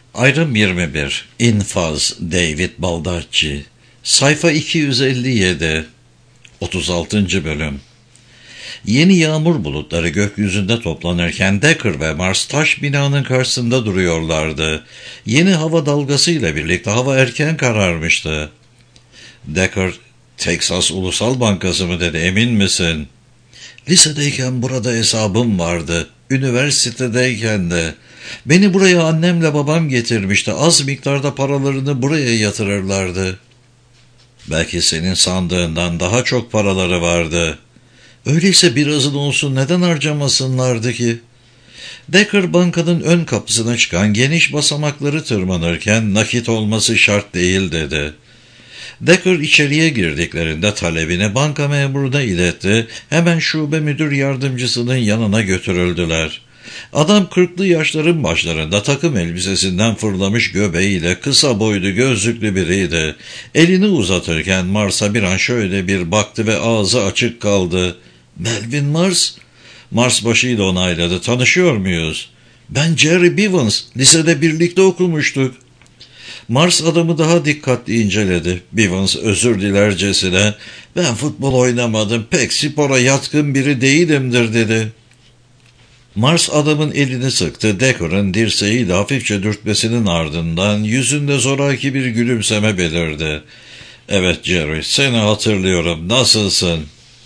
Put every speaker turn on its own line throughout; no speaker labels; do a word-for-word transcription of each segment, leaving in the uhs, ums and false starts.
Ayrım yirmi bir. İnfaz David Baldacci. Sayfa iki yüz elli yedi. otuz altıncı bölüm. Yeni yağmur bulutları gökyüzünde toplanırken Decker ve Mars taş binanın karşısında duruyorlardı. Yeni hava dalgasıyla birlikte hava erken kararmıştı. Decker, "Texas Ulusal Bankası mı?" dedi. "Emin misin?" "Lisedeyken burada hesabım vardı. Üniversitedeyken de. Beni buraya annemle babam getirmişti. Az miktarda paralarını buraya yatırırlardı." "Belki senin sandığından daha çok paraları vardı." "Öyleyse birazın olsun neden harcamasınlardı ki?" Decker bankanın ön kapısına çıkan geniş basamakları tırmanırken nakit olması şart değil dedi. Decker içeriye girdiklerinde talebini banka memuruna iletti. Hemen şube müdür yardımcısının yanına götürüldüler. Adam kırklı yaşların başlarında, takım elbisesinden fırlamış göbeğiyle kısa boylu gözlüklü biriydi. Elini uzatırken Mars'a bir an şöyle bir baktı ve ağzı açık kaldı. "Melvin Mars?" Mars başıyla onayladı. "Tanışıyor muyuz?" "Ben Jerry Bivens. Lisede birlikte okumuştuk." Mars adamı daha dikkatli inceledi. Bivens özür dilercesine, "Ben futbol oynamadım, pek spora yatkın biri değilimdir," dedi. Mars adamın elini sıktı. Decker'ın dirseğiyle hafifçe dürtmesinin ardından yüzünde zoraki bir gülümseme belirdi. "Evet Jerry, seni hatırlıyorum. Nasılsın?"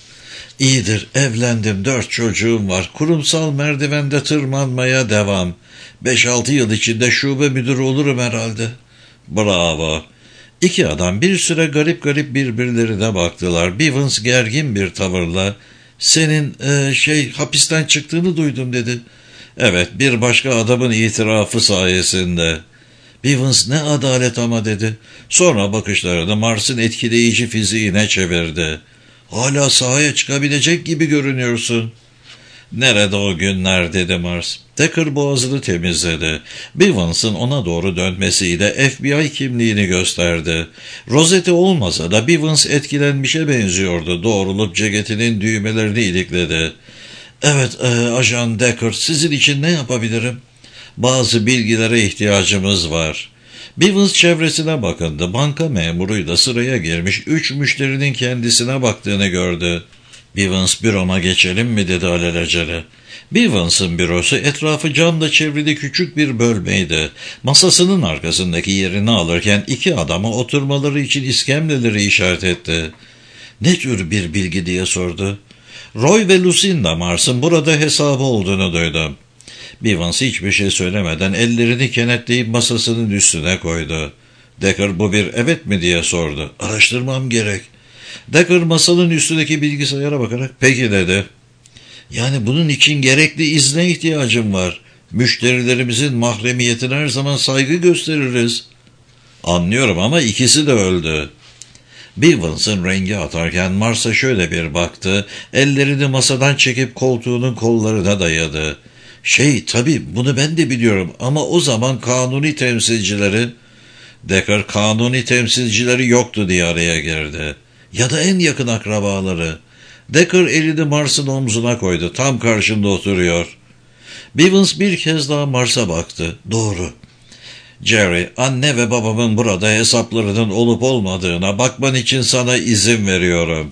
"İyidir, evlendim, dört çocuğum var. Kurumsal merdivende tırmanmaya devam. Beş altı yıl içinde şube müdürü olurum herhalde." "Bravo." İki adam bir süre garip garip birbirlerine baktılar. Bivens gergin bir tavırla, "Senin e, şey hapisten çıktığını duydum," dedi. "Evet, bir başka adamın itirafı sayesinde." Bivens, "Ne adalet ama," dedi. Sonra bakışlarını Mars'ın etkileyici fiziğine çevirdi. "Hala sahaya çıkabilecek gibi görünüyorsun." "Nerede o günler?" dedi Mars. Decker boğazını temizledi. Bivens'ın ona doğru dönmesiyle F B I kimliğini gösterdi. Rozeti olmasa da Bivens etkilenmişe benziyordu. Doğrulup ceketinin düğmelerini ilikledi. "Evet, e, Ajan Decker, sizin için ne yapabilirim?" "Bazı bilgilere ihtiyacımız var." Bivens çevresine bakındı. Banka memuruyla sıraya girmiş üç müşterinin kendisine baktığını gördü. "Bivens, büroma geçelim mi?" dedi alelacele. Bivens'ın bürosu etrafı camla çevrili küçük bir bölmeydi. Masasının arkasındaki yerini alırken iki adama oturmaları için iskemleleri işaret etti. "Ne tür bir bilgi?" diye sordu. "Roy ve Lucinda Mars'ın burada hesabı olduğunu duydum." Bivens hiçbir şey söylemeden ellerini kenetleyip masasının üstüne koydu. Decker, "Bu bir evet mi?" diye sordu. "Araştırmam gerek." Decker masanın üstündeki bilgisayara bakarak, "Peki," dedi. "Yani bunun için gerekli izne ihtiyacım var. Müşterilerimizin mahremiyetine her zaman saygı gösteririz." "Anlıyorum ama ikisi de öldü." Bivens'ın rengi atarken Mars'a şöyle bir baktı. Ellerini masadan çekip koltuğunun kollarına dayadı. "Şey, tabii bunu ben de biliyorum ama o zaman kanuni temsilcileri..." Decker, "Kanuni temsilcileri yoktu," diye araya girdi. "Ya da en yakın akrabaları." Decker elini Mars'ın omzuna koydu. "Tam karşında oturuyor." Bivens bir kez daha Mars'a baktı. "Doğru. Jerry, anne ve babamın burada hesaplarının olup olmadığına bakman için sana izin veriyorum."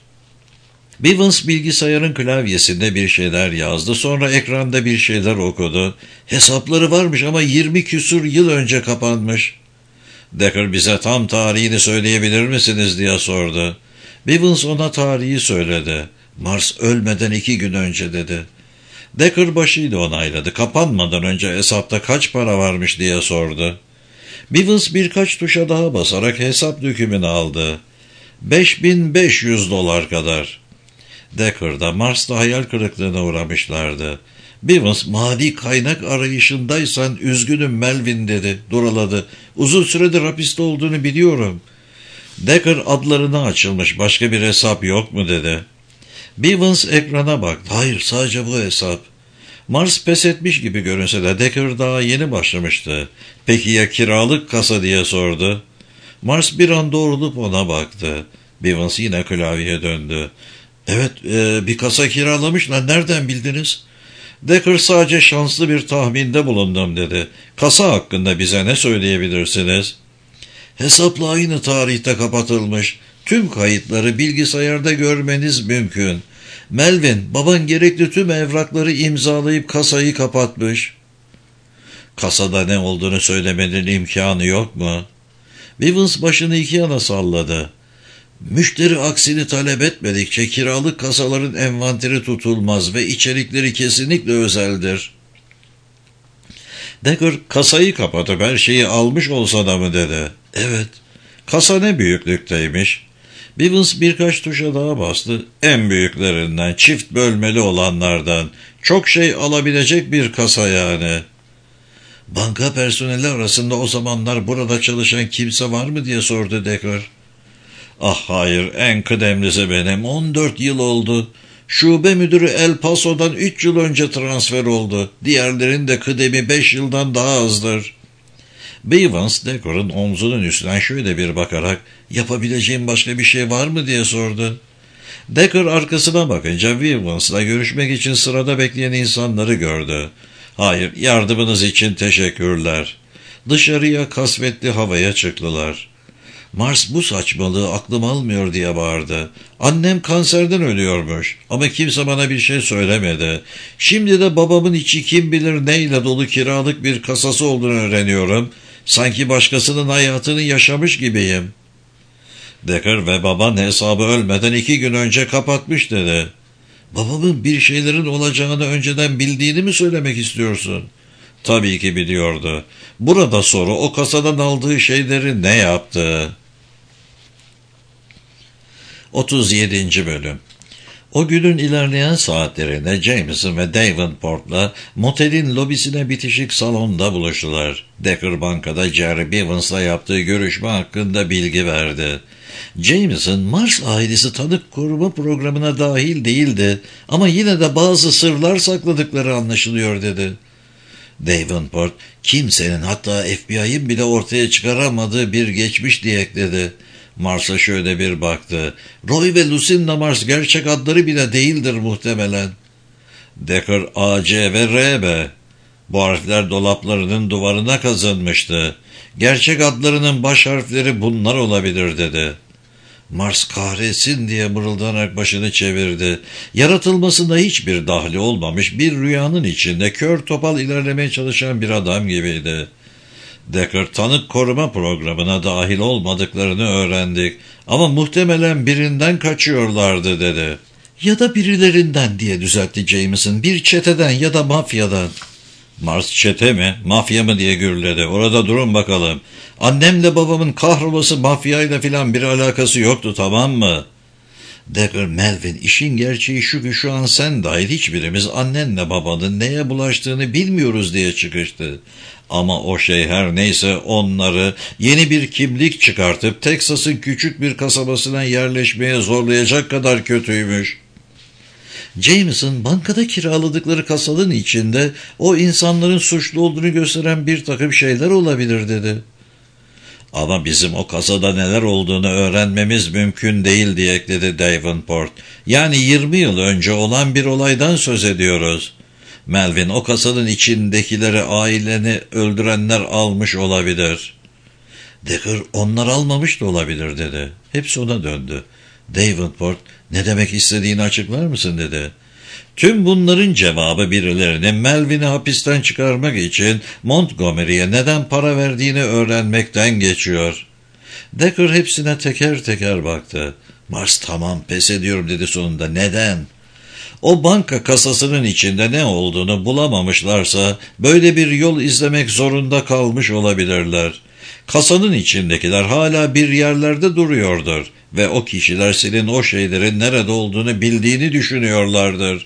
Bivens bilgisayarın klavyesinde bir şeyler yazdı. Sonra ekranda bir şeyler okudu. "Hesapları varmış ama yirmi küsur yıl önce kapanmış." Decker, "Bize tam tarihini söyleyebilir misiniz?" diye sordu. Bivens ona tarihi söyledi. "Mars ölmeden iki gün önce," dedi. Decker başıyla onayladı. "Kapanmadan önce hesapta kaç para varmış?" diye sordu. Bivens birkaç tuşa daha basarak hesap dökümünü aldı. beş bin beş yüz dolar kadar. Decker da Mars'ta hayal kırıklığına uğramışlardı. Bivens, "Mali kaynak arayışındaysan üzgünüm Melvin," dedi. Duraladı. "Uzun süredir hapiste olduğunu biliyorum." Decker, "Adlarına açılmış başka bir hesap yok mu?" dedi. Bivens ekrana baktı. "Hayır, sadece bu hesap." Mars pes etmiş gibi görünse de Decker daha yeni başlamıştı. "Peki ya kiralık kasa?" diye sordu. Mars bir an doğrulup ona baktı. Bivens yine klavyeye döndü. "Evet, e, bir kasa kiralamışlar. Nereden bildiniz?" Decker sadece şanslı bir tahminde bulundum dedi. Kasa hakkında bize ne söyleyebilirsiniz? Hesapla aynı tarihte kapatılmış. Tüm kayıtları bilgisayarda görmeniz mümkün. Melvin, baban gerekli tüm evrakları imzalayıp kasayı kapatmış. Kasada ne olduğunu söylemenin imkanı yok mu? Bivens başını iki yana salladı. Müşteri aksini talep etmedikçe kiralık kasaların envanteri tutulmaz ve içerikleri kesinlikle özeldir. Decker kasayı kapatıp her şeyi almış olsa da mı dedi. Evet. Kasa ne büyüklükteymiş? Bivens birkaç tuşa daha bastı. En büyüklerinden, çift bölmeli olanlardan. Çok şey alabilecek bir kasa yani. Banka personeli arasında o zamanlar burada çalışan kimse var mı diye sordu Decker. Ah hayır, en kıdemlisi benim. on dört yıl oldu. Şube müdürü El Paso'dan üç yıl önce transfer oldu. Diğerlerinin de kıdemi beş yıldan daha azdır. Bivens Decker'ın omzunun üstünden şöyle bir bakarak yapabileceğim başka bir şey var mı diye sordu. Decker arkasına bakınca Bivens'la görüşmek için sırada bekleyen insanları gördü. Hayır, yardımınız için teşekkürler. Dışarıya kasvetli havaya çıktılar. Mars bu saçmalığı aklım almıyor diye bağırdı. Annem kanserden ölüyormuş ama kimse bana bir şey söylemedi. Şimdi de babamın içi kim bilir neyle dolu kiralık bir kasası olduğunu öğreniyorum. Sanki başkasının hayatını yaşamış gibiyim. Decker ve baban hesabı ölmeden iki gün önce kapatmış dedi. Babamın bir şeylerin olacağını önceden bildiğini mi söylemek istiyorsun? Tabii ki biliyordu. Burada soru o kasadan aldığı şeyleri ne yaptı? otuz yedinci Bölüm. O günün ilerleyen saatlerinde Jameson ve Davenport'la motelin lobisine bitişik salonda buluştular. Decker bankada Jerry Bivens'la yaptığı görüşme hakkında bilgi verdi. Jameson, Mars ailesi tanık koruma programına dahil değildi ama yine de bazı sırlar sakladıkları anlaşılıyor dedi. Davenport, kimsenin hatta F B I'ın bile ortaya çıkaramadığı bir geçmiş diye ekledi. Mars'a şöyle bir baktı. Roy ve Lucinda Mars gerçek adları bile değildir muhtemelen. Decker A, C ve R B. Bu harfler dolaplarının duvarına kazınmıştı. Gerçek adlarının baş harfleri bunlar olabilir dedi. Mars kahretsin diye mırıldanarak başını çevirdi. Yaratılmasında hiçbir dahli olmamış bir rüyanın içinde kör topal ilerlemeye çalışan bir adam gibiydi. Decker, tanık koruma programına dahil olmadıklarını öğrendik ama muhtemelen birinden kaçıyorlardı dedi. Ya da birilerinden diye düzeltti Jameson, bir çeteden ya da mafyadan. Mars çete mi, mafya mı diye gürledi. Orada durun bakalım. Annemle babamın kahrolası mafyayla filan bir alakası yoktu, tamam mı? Decker, Melvin, işin gerçeği şu ki şu an sen dahil hiçbirimiz annenle babanın neye bulaştığını bilmiyoruz diye çıkıştı. Ama o şey her neyse onları yeni bir kimlik çıkartıp Teksas'ın küçük bir kasabasına yerleşmeye zorlayacak kadar kötüymüş. Jameson, bankada kiraladıkları kasanın içinde o insanların suçlu olduğunu gösteren bir takım şeyler olabilir dedi. Ama bizim o kasada neler olduğunu öğrenmemiz mümkün değil diye ekledi Davenport. Yani yirmi yıl önce olan bir olaydan söz ediyoruz. Melvin, o kasanın içindekileri aileni öldürenler almış olabilir. Decker, onlar almamış da olabilir dedi. Hepsi ona döndü. Davenport, ne demek istediğini açıklar mısın dedi. Tüm bunların cevabı birilerinin Melvin'i hapisten çıkarmak için Montgomery'e neden para verdiğini öğrenmekten geçiyor. Decker hepsine teker teker baktı. Mars, tamam, pes ediyorum dedi sonunda. Neden? O banka kasasının içinde ne olduğunu bulamamışlarsa böyle bir yol izlemek zorunda kalmış olabilirler. Kasanın içindekiler hala bir yerlerde duruyordur ve o kişiler senin o şeylerin nerede olduğunu bildiğini düşünüyorlardır.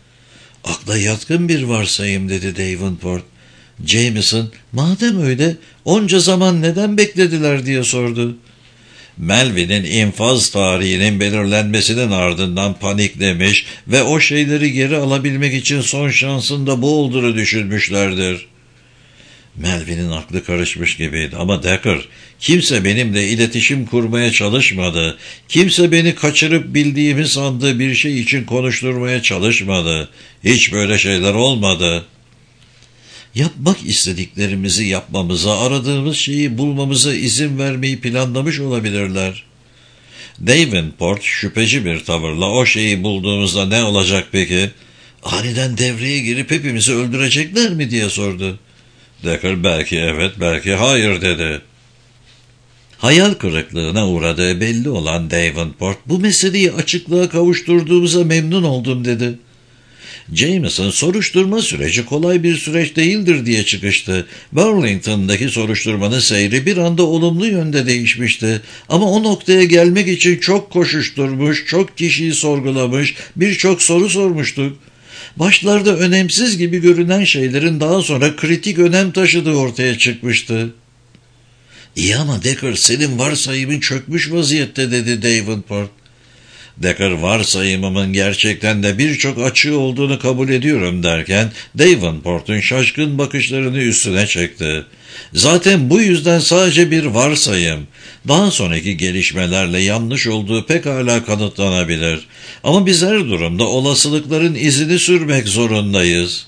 Akla yatkın bir varsayım dedi Davenport. Jameson, madem öyle onca zaman neden beklediler diye sordu. Melvin'in infaz tarihinin belirlenmesinin ardından paniklemiş ve o şeyleri geri alabilmek için son şansın da bu olduğunu düşünmüşlerdir. Melvin'in aklı karışmış gibiydi. Ama Decker, kimse benimle iletişim kurmaya çalışmadı. Kimse beni kaçırıp bildiğimi sandığı bir şey için konuşturmaya çalışmadı. Hiç böyle şeyler olmadı. Yapmak istediklerimizi yapmamıza, aradığımız şeyi bulmamıza izin vermeyi planlamış olabilirler. Davenport şüpheci bir tavırla, o şeyi bulduğumuzda ne olacak peki? Aniden devreye girip hepimizi öldürecekler mi diye sordu. Decker belki evet belki hayır dedi. Hayal kırıklığına uğradığı belli olan Davenport, bu meseleyi açıklığa kavuşturduğumuza memnun oldum dedi. Jameson, soruşturma süreci kolay bir süreç değildir diye çıkıştı. Burlington'daki soruşturmanın seyri bir anda olumlu yönde değişmişti. Ama o noktaya gelmek için çok koşuşturmuş, çok kişiyi sorgulamış, birçok soru sormuştuk. Başlarda önemsiz gibi görünen şeylerin daha sonra kritik önem taşıdığı ortaya çıkmıştı. İyi ama Decker, senin varsayımın çökmüş vaziyette dedi Davenport. Decker, varsayımımın gerçekten de birçok açığı olduğunu kabul ediyorum derken Davenport'un şaşkın bakışlarını üstüne çekti. Zaten bu yüzden sadece bir varsayım. Daha sonraki gelişmelerle yanlış olduğu pekala kanıtlanabilir. Ama biz her durumda olasılıkların izini sürmek zorundayız.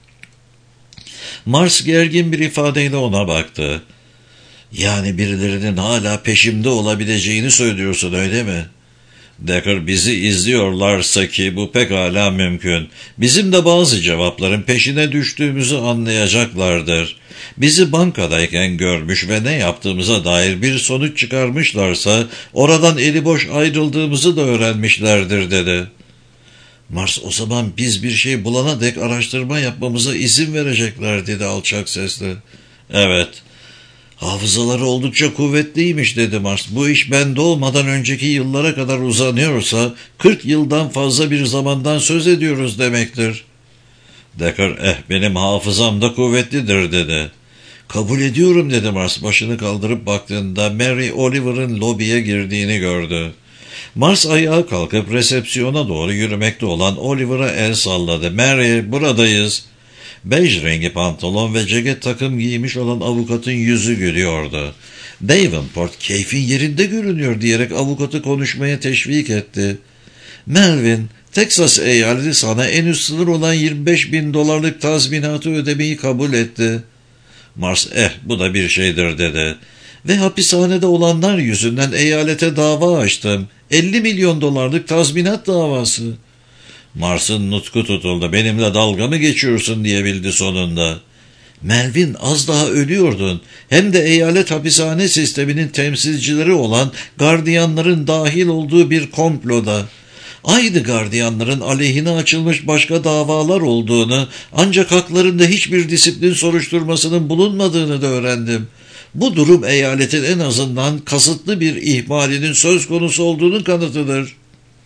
Mars gergin bir ifadeyle ona baktı. Yani birilerinin hala peşimde olabileceğini söylüyorsun, öyle mi? Decker, bizi izliyorlarsa ki bu pekala mümkün. Bizim de bazı cevapların peşine düştüğümüzü anlayacaklardır. Bizi bankadayken görmüş ve ne yaptığımıza dair bir sonuç çıkarmışlarsa oradan eli boş ayrıldığımızı da öğrenmişlerdir dedi. Mars, o zaman biz bir şey bulana dek araştırma yapmamıza izin verecekler dedi alçak sesle. Evet. Hafızaları oldukça kuvvetliymiş dedi Mars. Bu iş ben doğmadan önceki yıllara kadar uzanıyorsa kırk yıldan fazla bir zamandan söz ediyoruz demektir. Decker, eh benim hafızam da kuvvetlidir dedi. Kabul ediyorum dedi Mars başını kaldırıp baktığında Mary Oliver'ın lobiye girdiğini gördü. Mars ayağa kalkıp resepsiyona doğru yürümekte olan Oliver'a el salladı. Mary, buradayız. Bej rengi pantolon ve ceket takım giymiş olan avukatın yüzü gülüyordu. Davenport, keyfin yerinde görünüyor diyerek avukatı konuşmaya teşvik etti. Melvin, Texas eyaleti sana en üst sınır olan yirmi beş bin dolarlık tazminatı ödemeyi kabul etti. Mars, eh bu da bir şeydir dedi. Ve hapishanede olanlar yüzünden eyalete dava açtım. elli milyon dolarlık tazminat davası. Mars'ın nutku tutuldu. Benimle dalga mı geçiyorsun diyebildi sonunda. Melvin, az daha ölüyordun. Hem de eyalet hapishane sisteminin temsilcileri olan gardiyanların dahil olduğu bir komploda. Aynı gardiyanların aleyhine açılmış başka davalar olduğunu, ancak haklarında hiçbir disiplin soruşturmasının bulunmadığını da öğrendim. Bu durum eyaletin en azından kasıtlı bir ihmalinin söz konusu olduğunun kanıtıdır.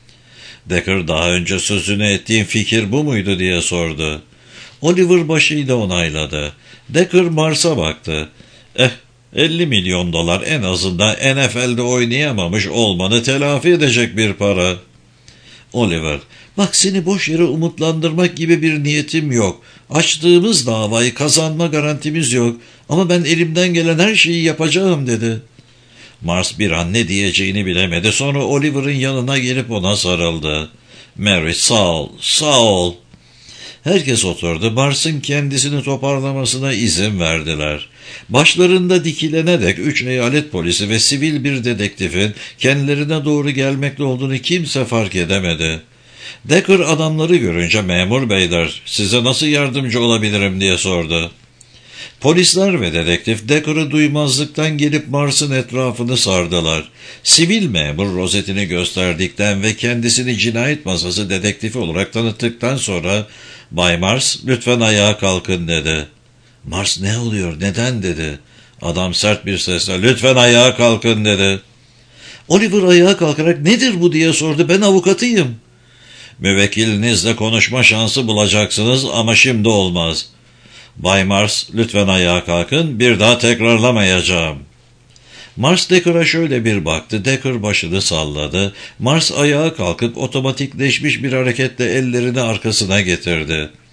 Decker, daha önce sözünü ettiğin fikir bu muydu diye sordu. Oliver başıyla onayladı. Decker Mars'a baktı. Eh, elli milyon dolar en azından N F L'de oynayamamış olmanı telafi edecek bir para. Oliver, bak seni boş yere umutlandırmak gibi bir niyetim yok. Açtığımız davayı kazanma garantimiz yok ama ben elimden gelen her şeyi yapacağım dedi. Mars bir an ne diyeceğini bilemedi. Sonra Oliver'ın yanına gelip ona sarıldı. Mary, sağ ol, sağ ol. Herkes oturdu. Mars'ın kendisini toparlamasına izin verdiler. Başlarında dikilene dek üç eyalet polisi ve sivil bir dedektifin kendilerine doğru gelmekte olduğunu kimse fark edemedi. Decker adamları görünce, memur beyler, size nasıl yardımcı olabilirim diye sordu. Polisler ve dedektif Decker'ı duymazlıktan gelip Mars'ın etrafını sardılar. Sivil memur rozetini gösterdikten ve kendisini cinayet masası dedektifi olarak tanıttıktan sonra Bay Mars, lütfen ayağa kalkın dedi. Mars, ne oluyor, neden dedi. Adam sert bir sesle lütfen ayağa kalkın dedi. Oliver ayağa kalkarak nedir bu diye sordu. Ben avukatıyım. Müvekkilinizle konuşma şansı bulacaksınız ama şimdi olmaz. Bay Mars, lütfen ayağa kalkın, bir daha tekrarlamayacağım. Mars Decker'a şöyle bir baktı. Decker başını salladı. Mars ayağa kalkıp otomatikleşmiş bir hareketle ellerini arkasına getirdi.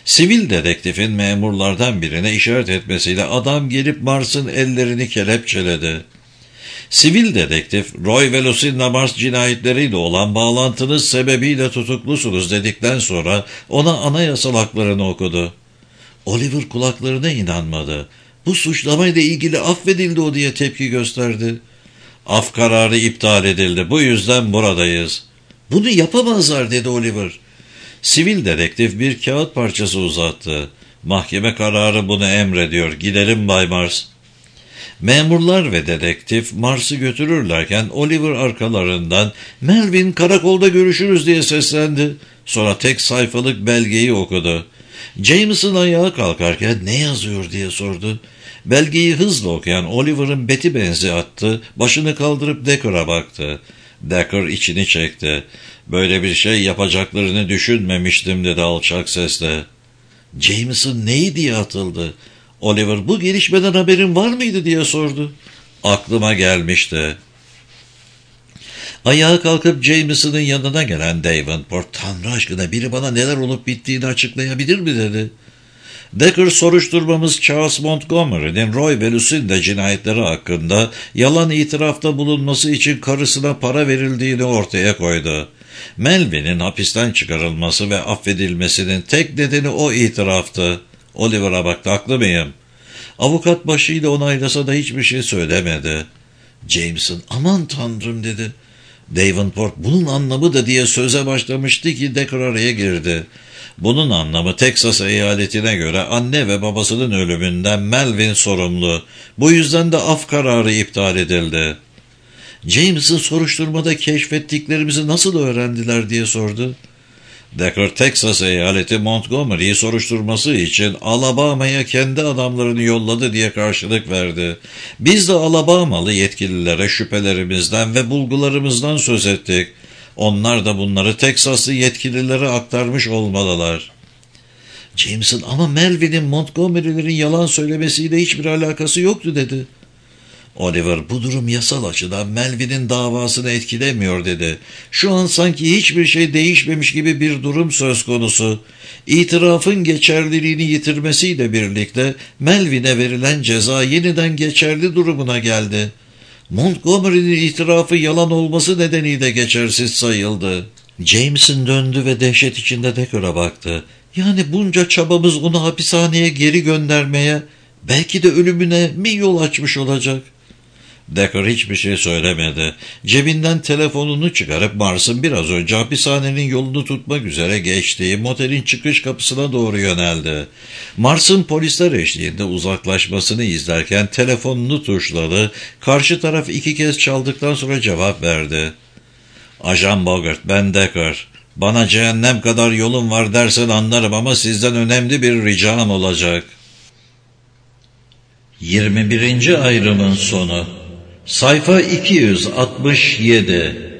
Sivil dedektifin memurlardan birine işaret etmesiyle adam gelip Mars'ın ellerini kelepçeledi. Sivil dedektif, Roy ve Lucinda Mars cinayetleriyle olan bağlantınız sebebiyle tutuklusunuz dedikten sonra ona anayasal haklarını okudu. Oliver kulaklarına inanmadı. Bu suçlamayla ilgili affedildi o diye tepki gösterdi. Af kararı iptal edildi. Bu yüzden buradayız. Bunu yapamazlar dedi Oliver. Sivil dedektif bir kağıt parçası uzattı. Mahkeme kararı bunu emrediyor. Gidelim Bay Mars. Memurlar ve dedektif Mars'ı götürürlerken Oliver arkalarından "Melvin, karakolda görüşürüz" diye seslendi. Sonra tek sayfalık belgeyi okudu. Jameson ayağa kalkarken "Ne yazıyor?" diye sordu. Belgeyi hızla okuyan Oliver'ın beti benzi attı, başını kaldırıp Decker'a baktı. Decker içini çekti. "Böyle bir şey yapacaklarını düşünmemiştim" dedi alçak sesle. Jameson neyi diye atıldı. Oliver "Bu gelişmeden haberin var mıydı?" diye sordu. "Aklıma gelmişti." Ayağa kalkıp Jameson'ın yanına gelen Davenport, "Tanrı aşkına biri bana neler olup bittiğini açıklayabilir mi?" dedi. Decker, "Soruşturmamız Charles Montgomery'nin Roy ve Lucinda cinayetleri hakkında yalan itirafta bulunması için karısına para verildiğini ortaya koydu. Melvin'in hapisten çıkarılması ve affedilmesinin tek nedeni o itiraftı." Oliver'a baktı. "Haklı mıyım?" Avukat başıyla onaylasa da hiçbir şey söylemedi. Jameson "Aman Tanrım" dedi. Davenport "Bunun anlamı da" diye söze başlamıştı ki Decker araya girdi. "Bunun anlamı Teksas eyaletine göre anne ve babasının ölümünden Melvin sorumlu. Bu yüzden de af kararı iptal edildi." James'in "Soruşturmada keşfettiklerimizi nasıl öğrendiler?" diye sordu. Decker, "Teksas eyaleti Montgomery'yi soruşturması için Alabama'ya kendi adamlarını yolladı" diye karşılık verdi. "Biz de Alabamalı yetkililere şüphelerimizden ve bulgularımızdan söz ettik. Onlar da bunları Teksaslı yetkililere aktarmış olmalılar." Jameson "Ama Melvin'in Montgomery'lerin yalan söylemesiyle hiçbir alakası yoktu" dedi. Oliver "Bu durum yasal açıdan Melvin'in davasını etkilemiyor" dedi. "Şu an sanki hiçbir şey değişmemiş gibi bir durum söz konusu. İtirafın geçerliliğini yitirmesiyle birlikte Melvin'e verilen ceza yeniden geçerli durumuna geldi. Montgomery'nin itirafı yalan olması nedeniyle geçersiz sayıldı." Jameson döndü ve dehşet içinde Decker'a baktı. "Yani bunca çabamız onu hapishaneye geri göndermeye, belki de ölümüne mi yol açmış olacak?" Decker hiçbir şey söylemedi. Cebinden telefonunu çıkarıp Mars'ın biraz önce hapishanenin yolunu tutmak üzere geçtiği motelin çıkış kapısına doğru yöneldi. Mars'ın polisler eşliğinde uzaklaşmasını izlerken telefonunu tuşladı. Karşı taraf iki kez çaldıktan sonra cevap verdi. "Ajan Bogart, ben Decker. Bana cehennem kadar yolun var dersen anlarım ama sizden önemli bir ricam olacak." yirmi birinci ayrımın sonu. Sayfa iki yüz altmış yedi.